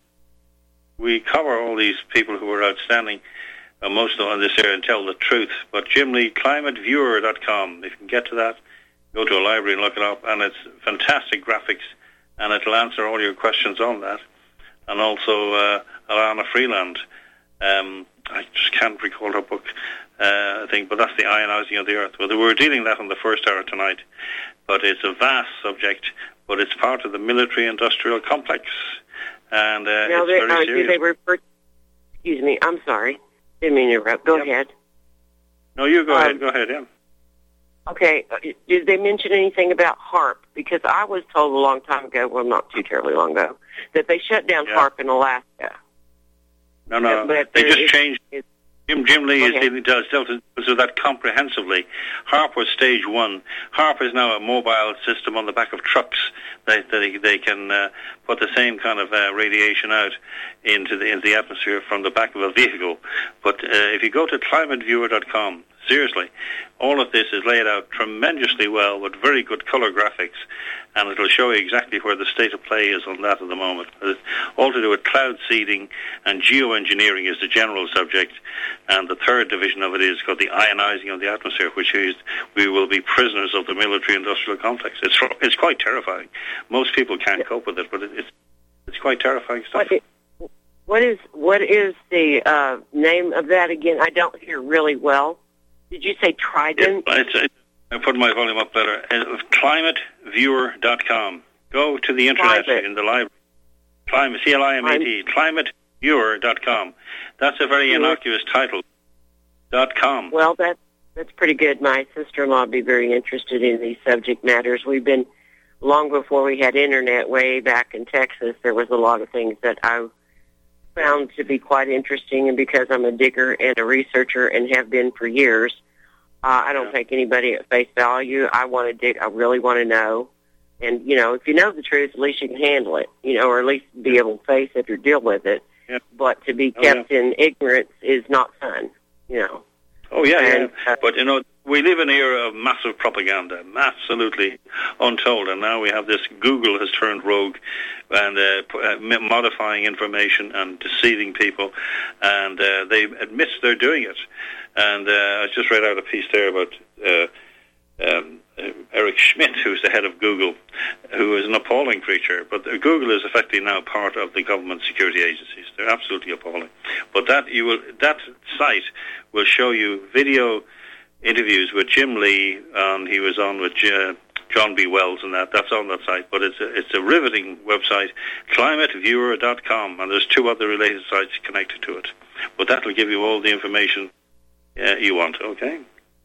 B: We cover all these people who are outstanding, uh, most of them on this area, and tell the truth. But Jim Lee, climate viewer dot com, if you can get to that, go to a library and look it up, and it's fantastic graphics. And it'll answer all your questions on that. And also uh, Alana Freeland. Um, I just can't recall her book, uh, I think, but that's the ionizing of the Earth. Well, we were dealing with that on the first hour tonight. But it's a vast subject, but it's part of the military-industrial complex. And uh,
K: now
B: it's
K: they,
B: very
K: uh,
B: serious.
K: Do they refer, excuse me, I'm sorry. Didn't mean to interrupt. Go yep. ahead.
B: No, you go
K: um,
B: ahead. Go ahead, yeah.
K: Okay, did they mention anything about HAARP? Because I was told a long time ago, well, not too terribly long ago, that they shut down yeah. HAARP in Alaska.
B: No, no,
K: but
B: they just
K: is,
B: changed.
K: Is,
B: Jim, Jim Lee
K: okay.
B: is, does dealt with that comprehensively. HAARP was stage one. HAARP is now a mobile system on the back of trucks that they, they can uh, put the same kind of uh, radiation out into the, into the atmosphere from the back of a vehicle. But uh, if you go to climate viewer dot com, seriously, all of this is laid out tremendously well with very good color graphics, and it'll show you exactly where the state of play is on that at the moment. It's all to do with cloud seeding, and geoengineering is the general subject, and the third division of it is called the ionizing of the atmosphere, which is we will be prisoners of the military-industrial complex. It's it's quite terrifying. Most people can't cope with it, but it, it's it's quite terrifying stuff.
K: What is, what is, what is the uh, name of that again? I don't hear really well. Did you say Trident?
B: It, it's, it, I put my volume up better. Uh, climate viewer dot com. Go to the internet Climate. in the library. Climate, C L I M A T, climate viewer dot com. That's a very innocuous title. Dot com.
K: Well, that That's pretty good. My sister-in-law would be very interested in these subject matters. We've been, long before we had internet, way back in Texas, there was a lot of things that I found to be quite interesting, and because I'm a digger and a researcher and have been for years, uh, I don't yeah. take anybody at face value. I want to dig. I really want to know. And, you know, if you know the truth, at least you can handle it, you know, or at least be able to face it or deal with it.
B: Yeah.
K: But to be kept oh, yeah. in ignorance is not fun, you know.
B: Oh, yeah,
K: and,
B: yeah.
K: Uh,
B: but, you know, we live in an era of massive propaganda, absolutely untold. And now we have this, Google has turned rogue and uh, uh, modifying information and deceiving people. And uh, they admit they're doing it. And uh, I just read out a piece there about uh, um, uh, Eric Schmidt, who's the head of Google, who is an appalling creature. But uh, Google is effectively now part of the government security agencies. They're absolutely appalling. But that you will that site will show you video interviews with Jim Lee, and he was on with uh, John B. Wells, and that that's on that site. But it's a, it's a riveting website, climate viewer dot com, and there's two other related sites connected to it. But that will give you all the information uh, you want. Okay.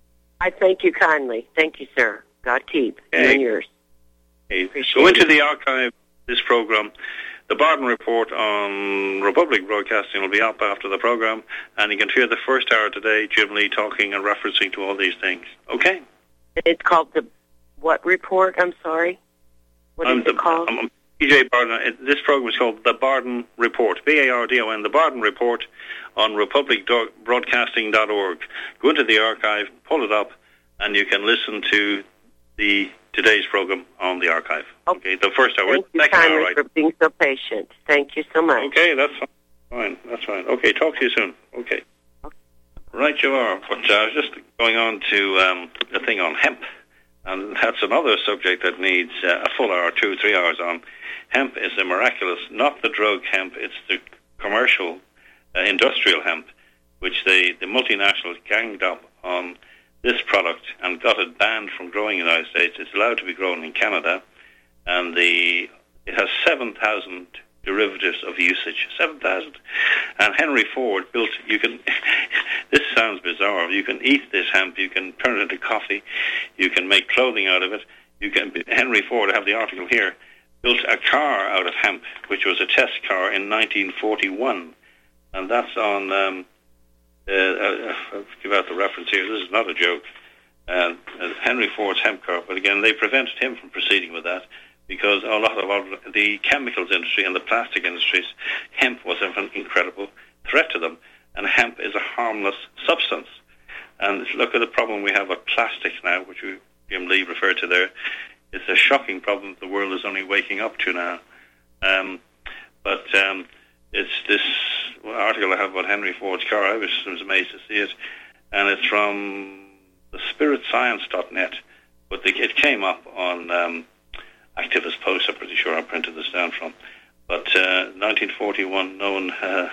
K: I thank you kindly. Thank you, sir. God keep you
B: okay.
K: and yours.
B: Okay. Go into the archive of this program. The Barden Report on Republic Broadcasting will be up after the program, and you can hear the first hour today, Jim Lee talking and referencing to all these things. Okay?
K: It's called the what report? I'm sorry. What is
B: I'm
K: it
B: the,
K: called?
B: I'm P J Barden. This program is called The Barden Report, B A R D O N, The Barden Report on republic broadcasting dot org. Go into the archive, pull it up, and you can listen to the today's program on the archive. Okay, the first hour.
K: Thank you
B: second
K: kindly
B: hour, right?
K: for being so patient. Thank you so much.
B: Okay, that's fine. That's fine. Okay, talk to you soon. Okay. okay. Right, you are. But uh, I was just going on to um, a thing on hemp, and that's another subject that needs uh, a full hour, two, three hours on. Hemp is a miraculous, not the drug hemp, it's the commercial, uh, industrial hemp, which they, the multinationals ganged up on this product and got it banned from growing in the United States. It's allowed to be grown in Canada, and the it has seven thousand derivatives of usage. seven thousand. And Henry Ford built, you can, this sounds bizarre, you can eat this hemp, you can turn it into coffee, you can make clothing out of it. You can. Henry Ford, I have the article here, built a car out of hemp, which was a test car in nineteen forty-one. And that's on... Um, Uh, uh, I'll give out the reference here. This is not a joke. Uh, uh, Henry Ford's hemp car, but again, they prevented him from proceeding with that because a lot of the chemicals industry and the plastic industries, hemp was an incredible threat to them, and hemp is a harmless substance. And look at the problem we have with plastic now, which we, Jim Lee referred to there. It's a shocking problem that the world is only waking up to now. Um, but um, it's this article I have about Henry Ford's car. I was, I was amazed to see it. And it's from the spirit science dot net. But the, it came up on um, Activist Post, I'm pretty sure I printed this down from. But uh, nineteen forty-one, known uh,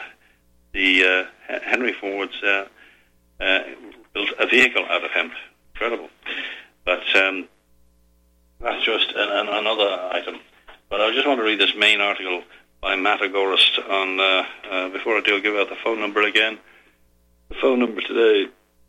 B: the uh, Henry Ford's uh, uh, built a vehicle out of hemp. Incredible. But um, that's just an, an, another item. But I just want to read this main article by Matt Agorist on, uh, uh, before I do, I'll give out the phone number again. The phone number today,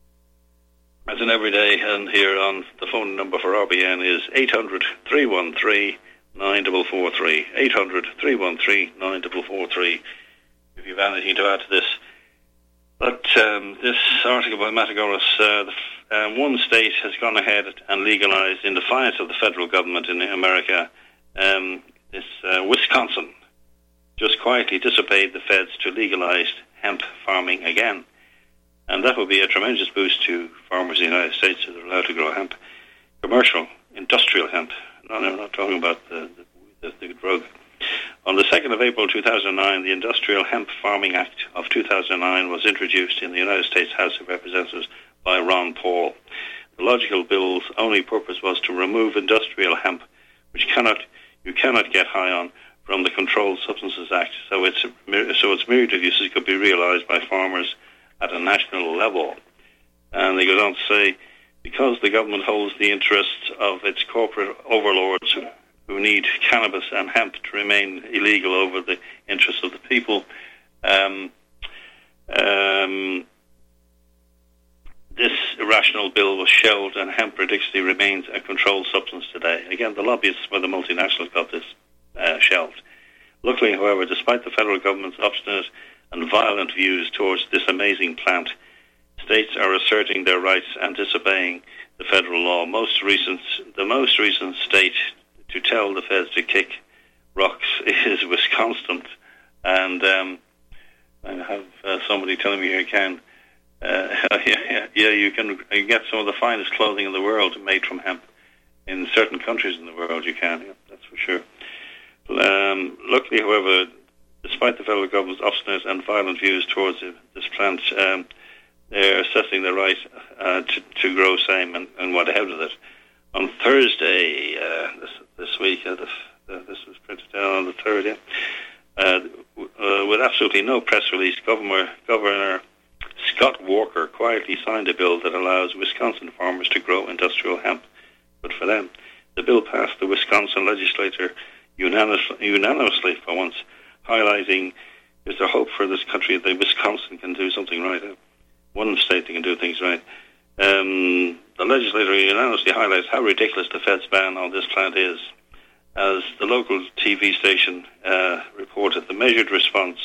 B: as in every day, and here on the phone number for R B N is eight hundred, three one three, nine four four three. eight hundred, three one three, nine four four three. If you have anything to add to this. But um, this article by Matt Agorist, uh, the, um, one state has gone ahead and legalized, in defiance of the federal government in America, um, this uh, Wisconsin just quietly disobeyed the feds to legalize hemp farming again. And that will be a tremendous boost to farmers in the United States that are allowed to grow hemp. Commercial, industrial hemp. No, no, I'm not talking about the, the, the, the drug. On the second of April two thousand nine, the Industrial Hemp Farming Act of two thousand nine was introduced in the United States House of Representatives by Ron Paul. The logical bill's only purpose was to remove industrial hemp, which cannot you cannot get high on, from the Controlled Substances Act, so its so its myriad of uses could be realized by farmers at a national level. And they go on to say, because the government holds the interests of its corporate overlords who need cannabis and hemp to remain illegal over the interests of the people, um, um, this irrational bill was shelved, and hemp predictably remains a controlled substance today. Again, the lobbyists for the multinationals got this uh, shelved. Luckily, however, despite the federal government's obstinate and violent views towards this amazing plant, states are asserting their rights and disobeying the federal law. Most recent, the most recent state to tell the feds to kick rocks is Wisconsin, and um, I have uh, somebody telling me here, Ken, uh, yeah, yeah, yeah, you can, you can get some of the finest clothing in the world made from hemp in certain countries in the world. You can, yeah, that's for sure. Um, luckily, however, despite the federal government's obstinate and violent views towards this plant, um, they're assessing the right uh, to, to grow same and, and went ahead with it. On Thursday, uh, this, this week, uh, this, uh, this was printed down on the third, yeah, uh, uh, with absolutely no press release, Governor, Governor Scott Walker quietly signed a bill that allows Wisconsin farmers to grow industrial hemp. But for them, the bill passed the Wisconsin legislature unanimously, unanimously for once, highlighting is there hope for this country that Wisconsin can do something right. One state that can do things right. Um, the legislature unanimously highlights how ridiculous the Fed's ban on this plant is. As the local T V station uh, reported, the measured response,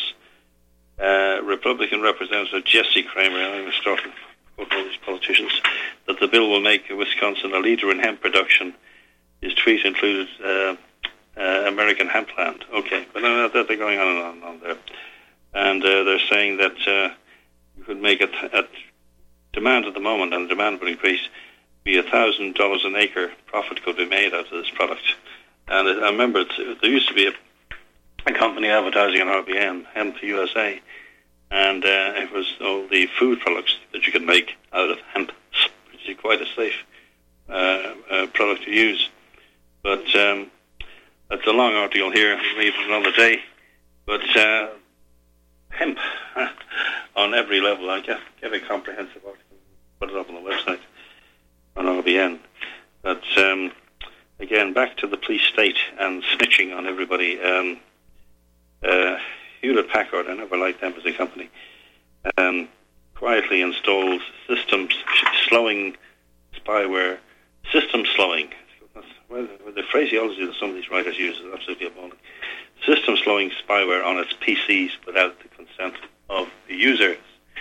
B: uh, Republican Representative Jesse Kramer, I was talking about all these politicians, that the bill will make Wisconsin a leader in hemp production. His tweet included uh, uh, American Hempland. Okay, but uh, they're going on and on, and on there. And uh, they're saying that uh, you could make it at demand at the moment, and the demand would increase, be a thousand dollars an acre profit could be made out of this product. And it, I remember it, there used to be a, a company advertising on R B N, Hemp U S A, and uh, it was all the food products that you could make out of hemp, which is quite a safe uh, uh, product to use. But um, that's a long article here, maybe another day. But uh, hemp on every level, I get, get a comprehensive article, put it up on the website on R B N. But um, again, back to the police state and snitching on everybody. Um, uh, Hewlett-Packard, I never liked them as a company, um, quietly installed systems slowing spyware, system slowing. Well, the phraseology that some of these writers use is absolutely appalling. System slowing spyware on its P Cs without the consent of the users.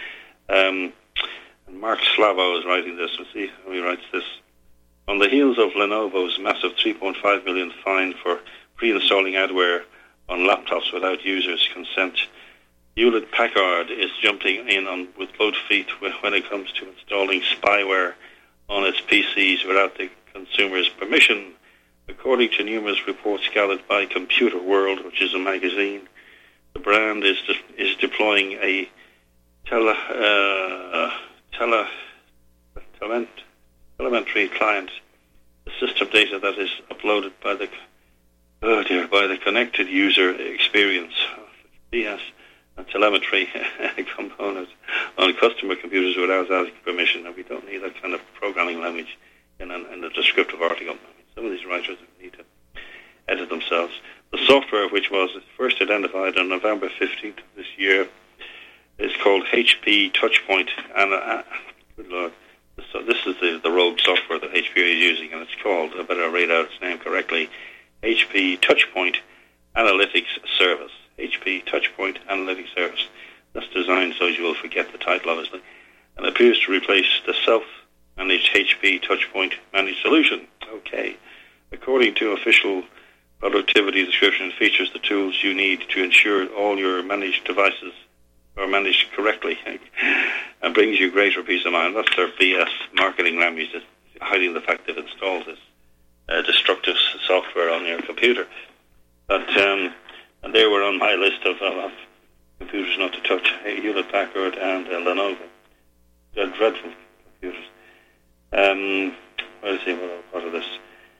B: Um, and Mark Slavo is writing this. We'll see how he writes this. On the heels of Lenovo's massive three point five million dollars fine for pre-installing adware on laptops without users' consent, Hewlett-Packard is jumping in on with both feet when it comes to installing spyware on its P Cs without the consumer's permission. According to numerous reports gathered by Computer World, which is a magazine, the brand is de- is deploying a tele, uh, tele, tele, telemetry client, the system data that is uploaded by the oh dear, by the connected user experience. Yes, a telemetry component on customer computers without asking permission. And we don't need that kind of programming language in, an, in a descriptive article. Some of these writers need to edit themselves. The software, which was first identified on November fifteenth of this year, is called H P Touchpoint. And uh, good Lord, so this is the, the rogue software that H P is using, and it's called, I better read out its name correctly, H P Touchpoint Analytics Service. H P Touchpoint Analytics Service. That's designed so you will forget the title, obviously, and appears to replace the self-managed H P Touchpoint Managed Solution. Okay. According to official productivity description, it features the tools you need to ensure all your managed devices are managed correctly and brings you greater peace of mind. That's their B S marketing language, that's hiding the fact they've installed this uh, destructive software on your computer. But um, and they were on my list of, of computers not to touch, Hewlett-Packard and uh, Lenovo. They're dreadful computers. Um, where is he? What part of this?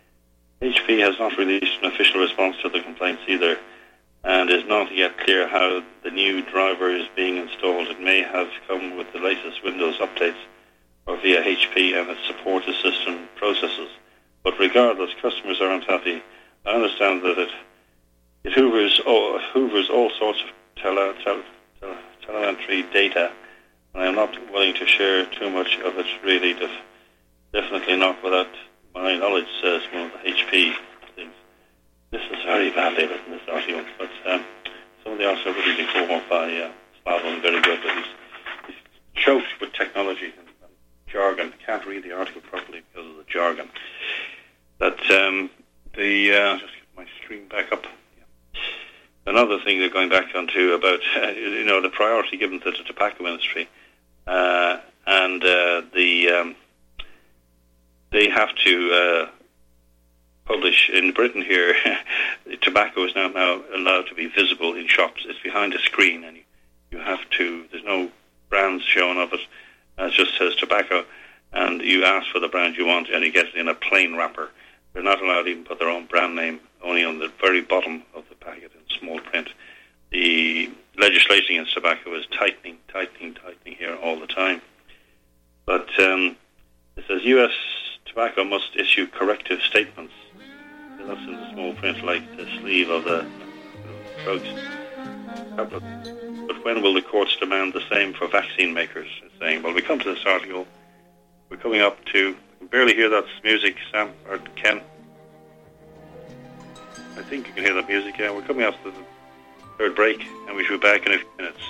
B: H P has not released an official response to the complaints either, and is not yet clear how the new driver is being installed. It may have come with the latest Windows updates or via H P and its supported system processes. But regardless, customers aren't happy. I understand that it it hoovers all, hoovers all sorts of tele, tele, tele, telemetry data And I'm not willing to share too much of it, really. Def- definitely not without my knowledge, says one of the H P things. This is very badly written, this article, but um, some of the articles have really been co-authored by uh, Slavon, very good, but he's, he's choked with technology and, and jargon. I can't read the article properly because of the jargon. That um, the, uh, just get my stream back up. Yeah. Another thing they're going back onto about, uh, you know, the priority given to the tobacco industry, uh, and uh, the, um, they have to uh, publish in Britain here. Tobacco is now, now allowed to be visible in shops. It's behind a screen, and you, you have to. There's no brands shown of it. It just says tobacco, and you ask for the brand you want, and you get it in a plain wrapper. They're not allowed to even put their own brand name, only on the very bottom of the packet in small print. The legislation against tobacco is tightening, tightening, tightening here all the time. But um, it says U S tobacco must issue corrective statements. That's in the small print, like the sleeve of the drugs. But when will the courts demand the same for vaccine makers? It's saying, well, we come to this article. We're coming up to, I can barely hear that music, Sam, or Ken. I think you can hear that music, yeah. We're coming up to the third break, and we should be back in a few minutes.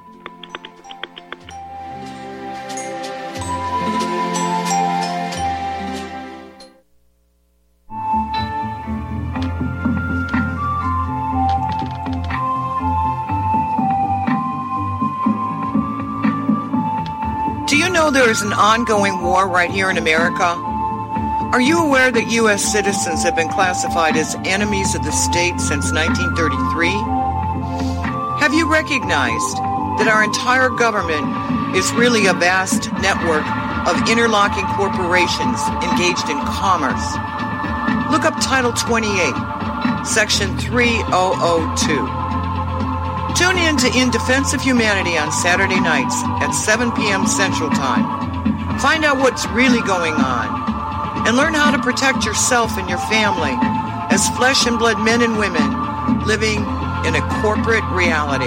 L: Do you know there is an ongoing war right here in America? Are you aware that U S citizens have been classified as enemies of the state since nineteen thirty-three? Have you recognized that our entire government is really a vast network of interlocking corporations engaged in commerce? Look up Title twenty-eight, Section three thousand two. Tune in to In Defense of Humanity on Saturday nights at seven p.m. Central Time. Find out what's really going on and learn how to protect yourself and your family as flesh and blood men and women living in a corporate reality.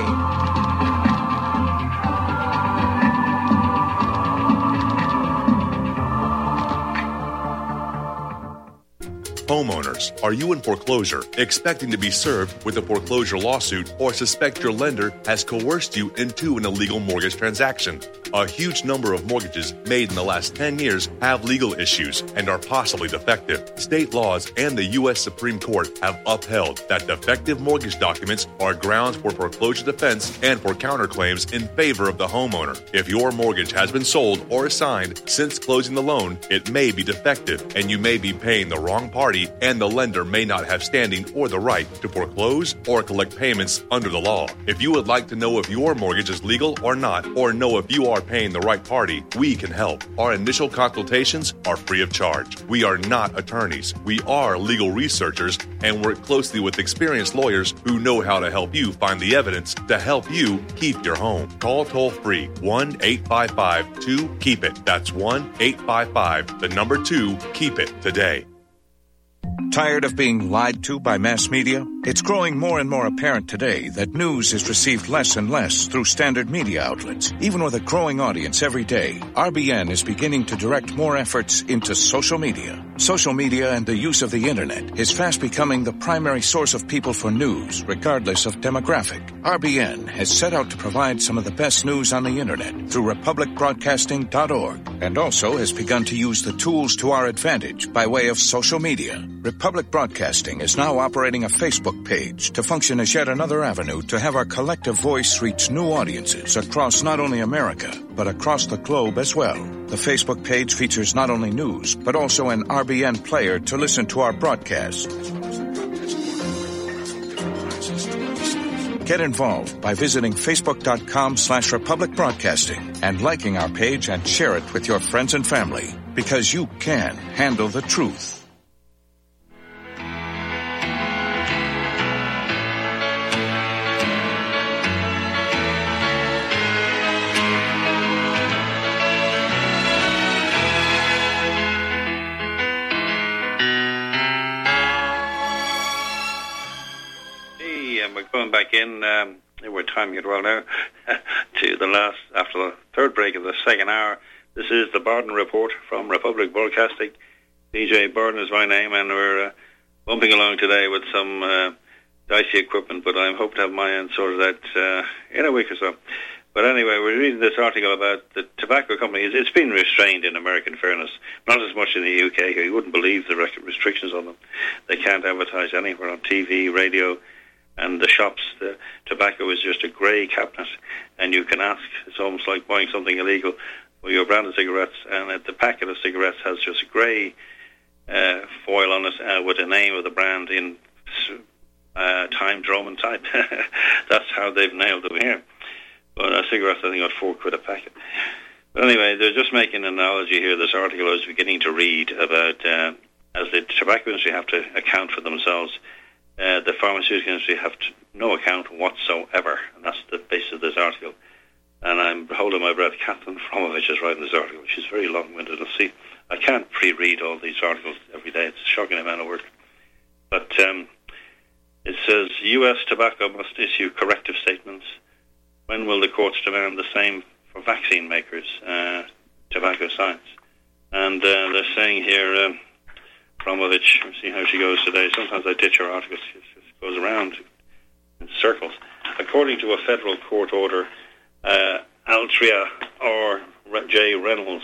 M: Homeowners, are you in foreclosure, expecting to be served with a foreclosure lawsuit, or suspect your lender has coerced you into an illegal mortgage transaction? A huge number of mortgages made in the last ten years have legal issues and are possibly defective. State laws and the U S Supreme Court have upheld that defective mortgage documents are grounds for foreclosure defense and for counterclaims in favor of the homeowner. If your mortgage has been sold or assigned since closing the loan, it may be defective and you may be paying the wrong party, and the lender may not have standing or the right to foreclose or collect payments under the law. If you would like to know if your mortgage is legal or not, or know if you are paying the right party, we can help. Our initial consultations are free of charge. We are not attorneys. We are legal researchers and work closely with experienced lawyers who know how to help you find the evidence to help you keep your home. Call toll-free one eight five five two keep it. That's one eight five five, the number two, keep it today.
N: Tired of being lied to by mass media? It's growing more and more apparent today that news is received less and less through standard media outlets. Even with a growing audience every day, R B N is beginning to direct more efforts into social media. Social media and the use of the internet is fast becoming the primary source of people for news, regardless of demographic. R B N has set out to provide some of the best news on the internet through republic broadcasting dot org, and also has begun to use the tools to our advantage by way of social media. Republic Broadcasting is now operating a Facebook page to function as yet another avenue to have our collective voice reach new audiences across not only America, but across the globe as well. The Facebook page features not only news, but also an R B N player to listen to our broadcast. Get involved by visiting facebook.com slash Republic Broadcasting and liking our page and share it with your friends and family, because you can handle the truth.
B: Going back in, um, we're timing it well now, to the last, after the third break of the second hour. This is the Barden Report from Republic Broadcasting. D J Barden is my name, and we're uh, bumping along today with some uh, dicey equipment, but I hope to have my end sorted out uh, in a week or so. But anyway, we're reading this article about the tobacco companies. It's been restrained in American fairness, not as much in the U K. You wouldn't believe the restrictions on them. They can't advertise anywhere on T V, radio, and the shops. The tobacco is just a grey cabinet, and you can ask. It's almost like buying something illegal for your brand of cigarettes, and uh, the packet of cigarettes has just a grey uh, foil on it uh, with the name of the brand in uh, Times Roman type. That's how they've nailed them here. But uh, cigarettes, I think, are four quid a packet. But anyway, they're just making an analogy here. This article I was beginning to read about, uh, as the tobacco industry have to account for themselves, uh, the pharmaceutical industry have to, no account whatsoever. And that's the basis of this article. And I'm holding my breath. Catherine Fromovich is writing this article. She's very long-winded. Let's see. I can't pre-read all these articles every day. It's a shocking amount of work. But um, it says, U S tobacco must issue corrective statements. When will the courts demand the same for vaccine makers, uh, tobacco science? And uh, they're saying here, um, Fromovich, let's see how she goes today. Sometimes I ditch her articles. She just goes around in circles. According to a federal court order, uh, Altria or J. Reynolds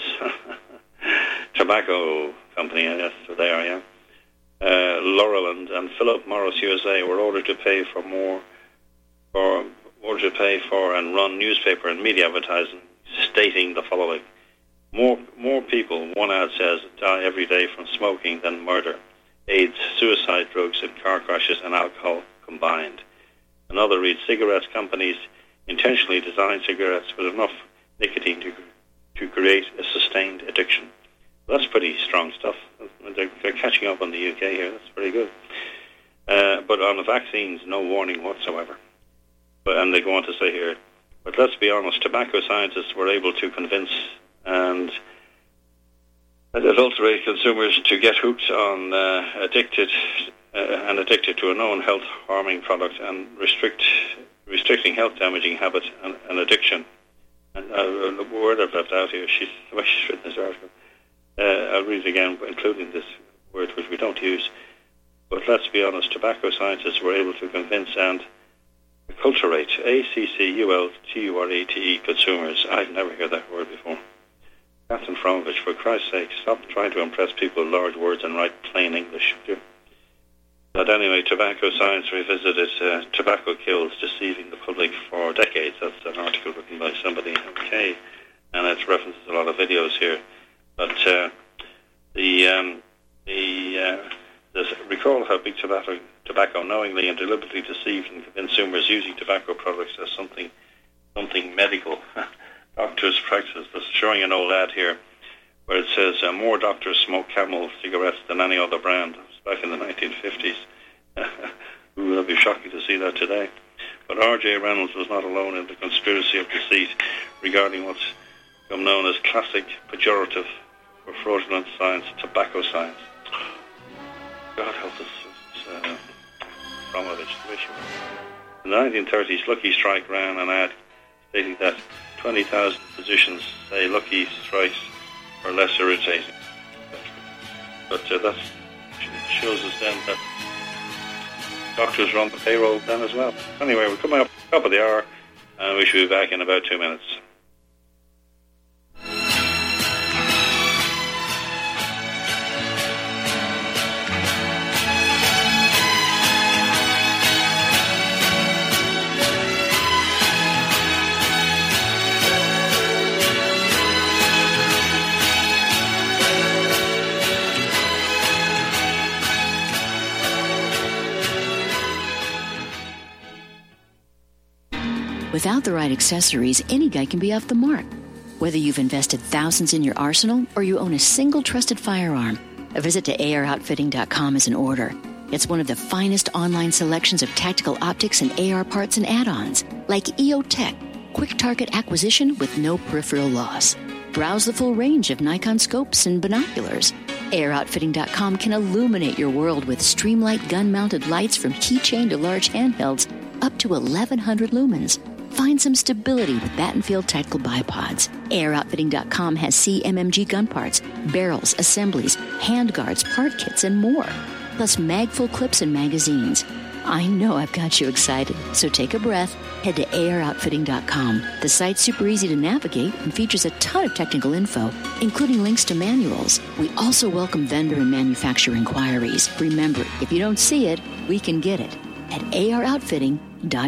B: Tobacco Company, I guess they are, yeah, uh, Laureland and Philip Morris U S A were ordered to pay for more, for ordered to pay for and run newspaper and media advertising, stating the following: more more people, one ad says, die every day from smoking than murder, AIDS, suicide, drugs, and car crashes and alcohol combined. Another reads, cigarettes companies intentionally design cigarettes with enough nicotine to to create a sustained addiction. Well, that's pretty strong stuff. They're, they're catching up on the U K here. That's pretty good. Uh, but on the vaccines, no warning whatsoever. But, and they go on to say here, but let's be honest, tobacco scientists were able to convince and adulterate consumers to get hooked on uh, addicted uh, and addicted to a known health-harming product and restrict restricting health-damaging habit and, and addiction. And uh, the word I've left out here, she's, the way she's written this article, uh, I'll read it again, including this word which we don't use. But let's be honest, tobacco scientists were able to convince and acculturate, A C C U L T U R E T E, consumers. I've never heard that word before. Catherine Fromovich, for Christ's sake, stop trying to impress people with large words and write plain English. But anyway, Tobacco Science Revisited, uh, Tobacco Kills, Deceiving the Public for Decades. That's an article written by somebody, okay, and it references a lot of videos here. But uh, the, um, the, uh, the recall how big tobacco, tobacco knowingly and deliberately deceived consumers using tobacco products as something something medical. Doctors' practice. This is showing an old ad here where it says uh, more doctors smoke Camel cigarettes than any other brand. It was back in the nineteen fifties. Ooh, that'd be shocking to see that today. But R J Reynolds was not alone in the conspiracy of deceit regarding what's become known as classic pejorative for fraudulent science, tobacco science. God help us. Uh, Fromovich, the issue. In the nineteen thirties, Lucky Strike ran an ad stating that twenty thousand physicians say Lucky Strikes are less irritating. But uh, that shows us then that doctors run the payroll then as well. Anyway, we're coming up top of the hour, and we should be back in about two minutes.
G: Without the right accessories, any guy can be off the mark. Whether you've invested thousands in your arsenal or you own a single trusted firearm, a visit to A R outfitting dot com is in order. It's one of the finest online selections of tactical optics and A R parts and add-ons, like E O Tech, quick target acquisition with no peripheral loss. Browse the full range of Nikon scopes and binoculars. A R outfitting dot com can illuminate your world with Streamlight gun-mounted lights from keychain to large handhelds, up to eleven hundred lumens. Find some stability with Battenfield Tactical Bipods. A R Outfitting dot com has C M M G gun parts, barrels, assemblies, handguards, part kits, and more. Plus mag-full clips and magazines. I know I've got you excited, so take a breath. Head to A R Outfitting dot com. The site's super easy to navigate and features a ton of technical info, including links to manuals. We also welcome vendor and manufacturer inquiries. Remember, if you don't see it, we can get it at A R Outfitting dot com.